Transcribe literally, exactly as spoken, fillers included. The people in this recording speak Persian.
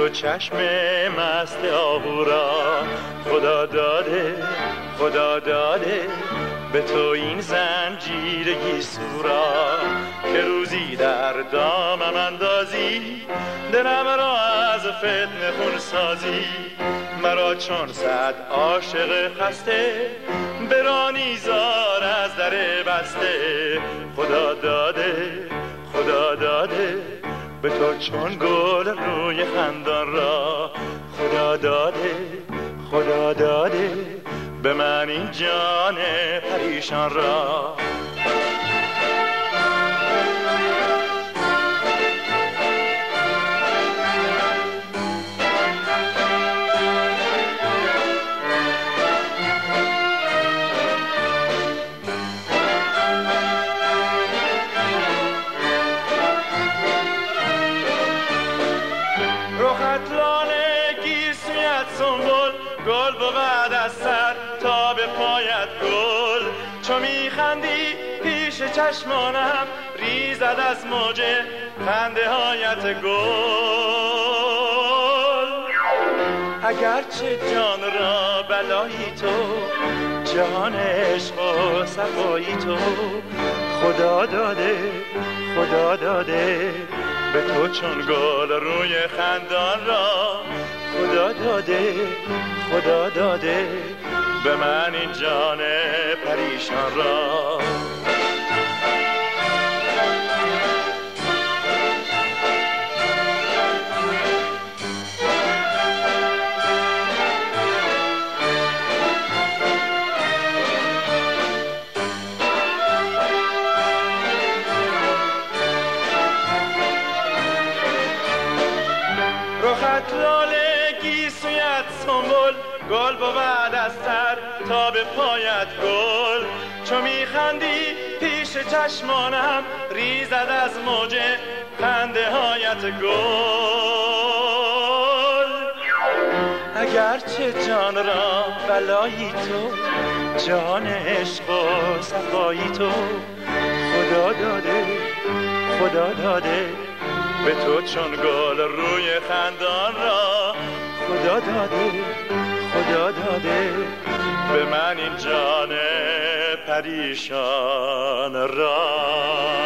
تو چشم مست آهورا، خدا داده خدا داده به تو این زنجیر گیسورا، که روزی در دامم اندازی دلم را از فتنه خون سازی، مرا چون صد عاشق خسته برانی زار از در بسته، خدا داده خدا داده به تو چون گل روی خندان را، خدا داده خدا داده به من این جان پریشان را. رخت لاله گیسویت سنبل، گل بود از سر تا به پایت گل، چو میخندی پیش چشمانم ریزد از موج خنده هایت گل. اگرچه جان را بلایی تو، جان عشق و صفایی تو، خدا داده خدا داده به تو چون گل روی خندان را، خدا داده خدا داده به من این جان پریشان را. رخت لاله گیسویت سنبل، گل بود از سر تا به پایت گل، چو میخندی پیش چشمانم ریزد از موج خنده هایت گل. اگرچه جان را بلایی تو، جان عشق و صفایی تو، خدا داده خدا داده به تو چون گل روی خندان را، خدا داده خدا داده به من این جان پریشان را.